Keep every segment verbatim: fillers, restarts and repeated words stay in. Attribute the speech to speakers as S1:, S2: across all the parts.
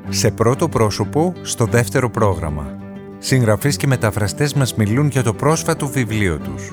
S1: Σε πρώτο πρόσωπο, στο δεύτερο πρόγραμμα. Συγγραφείς και μεταφραστές μας μιλούν για το πρόσφατο βιβλίο τους.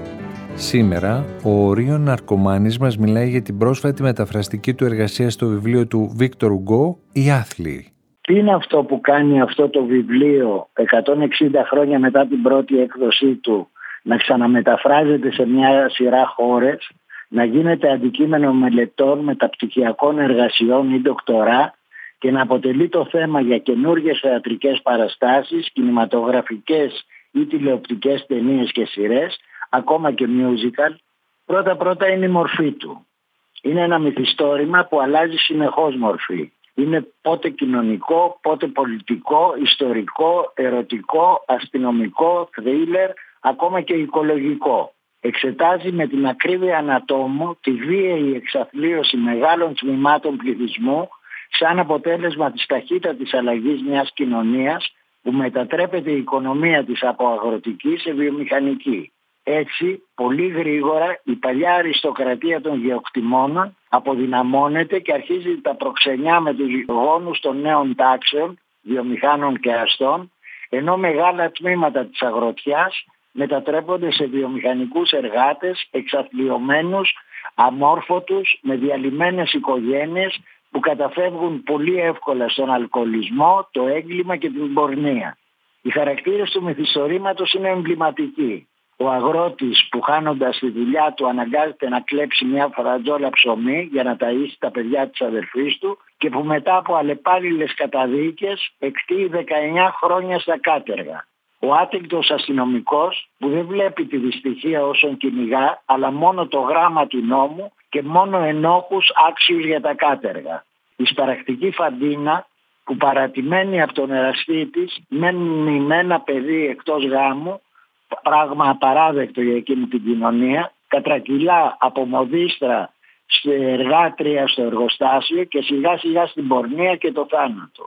S1: Σήμερα, ο Ορίων Ναρκωμάνης μας μιλάει για την πρόσφατη μεταφραστική του εργασία στο βιβλίο του Βίκτορ Ουγκό, «Οι Άθλιοι».
S2: Τι είναι αυτό που κάνει αυτό το βιβλίο εκατόν εξήντα χρόνια μετά την πρώτη έκδοσή του να ξαναμεταφράζεται σε μια σειρά χώρες, να γίνεται αντικείμενο μελετών μεταπτυχιακών εργασιών ή ντοκτορά και να αποτελεί το θέμα για καινούργιες θεατρικές παραστάσεις, κινηματογραφικές ή τηλεοπτικές ταινίες και σειρές, ακόμα και musical? Πρώτα-πρώτα είναι η μορφή του. Είναι ένα μυθιστόρημα που αλλάζει συνεχώς μορφή. Είναι πότε κοινωνικό, πότε πολιτικό, ιστορικό, ερωτικό, αστυνομικό, θρίλερ, ακόμα και οικολογικό. Εξετάζει με την ακρίβεια ανατόμου τη βίαιη εξαθλίωση μεγάλων τμήματων πληθυσμού σαν αποτέλεσμα της ταχύτατης αλλαγής μιας κοινωνίας που μετατρέπεται η οικονομία της από αγροτική σε βιομηχανική. Έτσι, πολύ γρήγορα η παλιά αριστοκρατία των γεωκτημόνων αποδυναμώνεται και αρχίζει τα προξενιά με τους γόνους των νέων τάξεων, βιομηχάνων και αστών, ενώ μεγάλα τμήματα της αγροτιάς μετατρέπονται σε βιομηχανικούς εργάτες, εξαθλιωμένους, αμόρφωτους, με διαλυμένες οικογένειες που καταφεύγουν πολύ εύκολα στον αλκοολισμό, το έγκλημα και την πορνεία. Οι χαρακτήρες του μυθιστορήματος είναι εμβληματικοί. Ο αγρότης που χάνοντας τη δουλειά του αναγκάζεται να κλέψει μια φαραντζόλα ψωμί για να ταΐσει τα παιδιά της αδερφής του και που μετά από αλλεπάλληλες καταδίκες εκτείει δεκαεννιά χρόνια στα κάτεργα. Ο άτεγκτος αστυνομικός που δεν βλέπει τη δυστυχία όσων κυνηγά, αλλά μόνο το γράμμα του νόμου και μόνο ενόχους άξιους για τα κάτεργα. Η σπαρακτική Φαντίνα που παρατημένη από τον εραστή της μένει με ένα παιδί εκτός γάμου, πράγμα απαράδεκτο για εκείνη την κοινωνία, κατρακυλά από μοδίστρα σε εργάτρια στο εργοστάσιο και σιγά σιγά στην πορνεία και το θάνατο.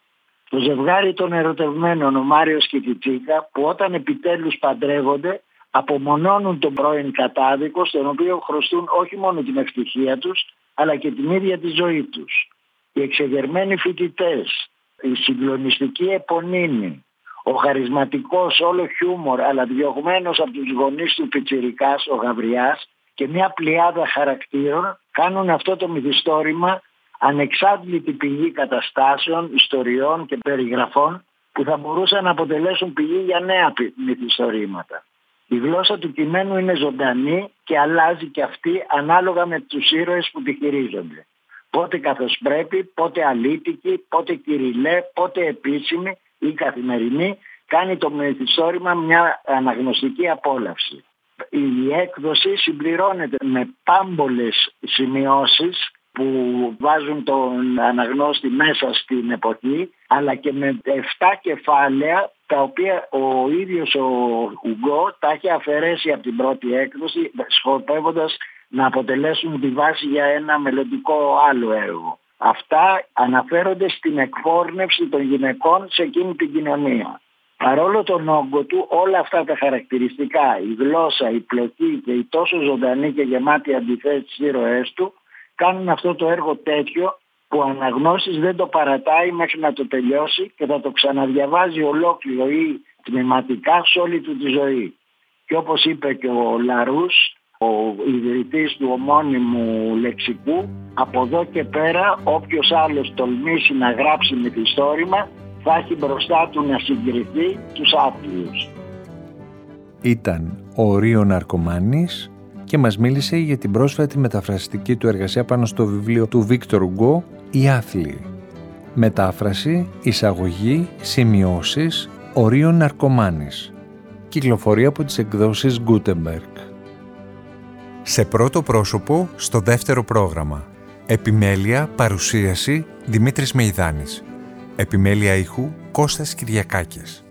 S2: Το ζευγάρι των ερωτευμένων, ο Μάριος και η Τσίκα, που όταν επιτέλους παντρεύονται απομονώνουν τον πρώην κατάδικο, στον οποίο χρωστούν όχι μόνο την ευτυχία τους αλλά και την ίδια τη ζωή τους. Οι εξεγερμένοι φοιτητές, η συγκλονιστική επωνύμη, ο χαρισματικός όλο χιούμορ αλλά διωγμένος από τους γονείς του πιτσιρικάς, ο Γαβριάς, και μια πλειάδα χαρακτήρων κάνουν αυτό το μυθιστόρημα ανεξάντλητη πηγή καταστάσεων, ιστοριών και περιγραφών που θα μπορούσαν να αποτελέσουν πηγή για νέα μυθιστορήματα. Η γλώσσα του κειμένου είναι ζωντανή και αλλάζει και αυτή ανάλογα με τους ήρωες που τη χειρίζονται. Πότε καθώς πρέπει, πότε αλήτικη, πότε κυριλέ, πότε επίσημη ή καθημερινή, κάνει το μυθιστόρημα μια αναγνωστική απόλαυση. Η έκδοση συμπληρώνεται με πάμπολες σημειώσεις που βάζουν τον αναγνώστη μέσα στην εποχή, αλλά και με εφτά κεφάλαια τα οποία ο ίδιος ο Ουγκό τα έχει αφαιρέσει από την πρώτη έκδοση, σκοπεύοντας να αποτελέσουν τη βάση για ένα μελλοντικό άλλο έργο. Αυτά αναφέρονται στην εκφόρνευση των γυναικών σε εκείνη την κοινωνία. Παρόλο τον όγκο του, όλα αυτά τα χαρακτηριστικά, η γλώσσα, η πλοκή και η τόσο ζωντανή και γεμάτη αντιθέσεις στις ήρωές του, κάνουν αυτό το έργο τέτοιο που ο αναγνώστης δεν το παρατάει μέχρι να το τελειώσει και θα το ξαναδιαβάζει ολόκληρο ή τμηματικά σε όλη του τη ζωή. Και όπως είπε και ο Λαρούς, ο ιδρυτής του ομώνυμου λεξικού, από εδώ και πέρα όποιος άλλος τολμήσει να γράψει μυθιστόρημα θα έχει μπροστά του να συγκριθεί τους άθλιους.
S1: Ήταν ο Ορίων Ναρκωμάνης και μας μίλησε για την πρόσφατη μεταφραστική του εργασία πάνω στο βιβλίο του Βίκτορ Ουγκό, «Οι Άθλιοι». Μετάφραση, εισαγωγή, σημειώσεις, Ορίων Ναρκωμάνης. Κυκλοφορία από τις εκδόσεις Gutenberg. Σε πρώτο πρόσωπο, στο δεύτερο πρόγραμμα. Επιμέλεια, παρουσίαση, Δημήτρης Μεϊδάνης. Επιμέλεια ήχου, Κώστας Κυριακάκης.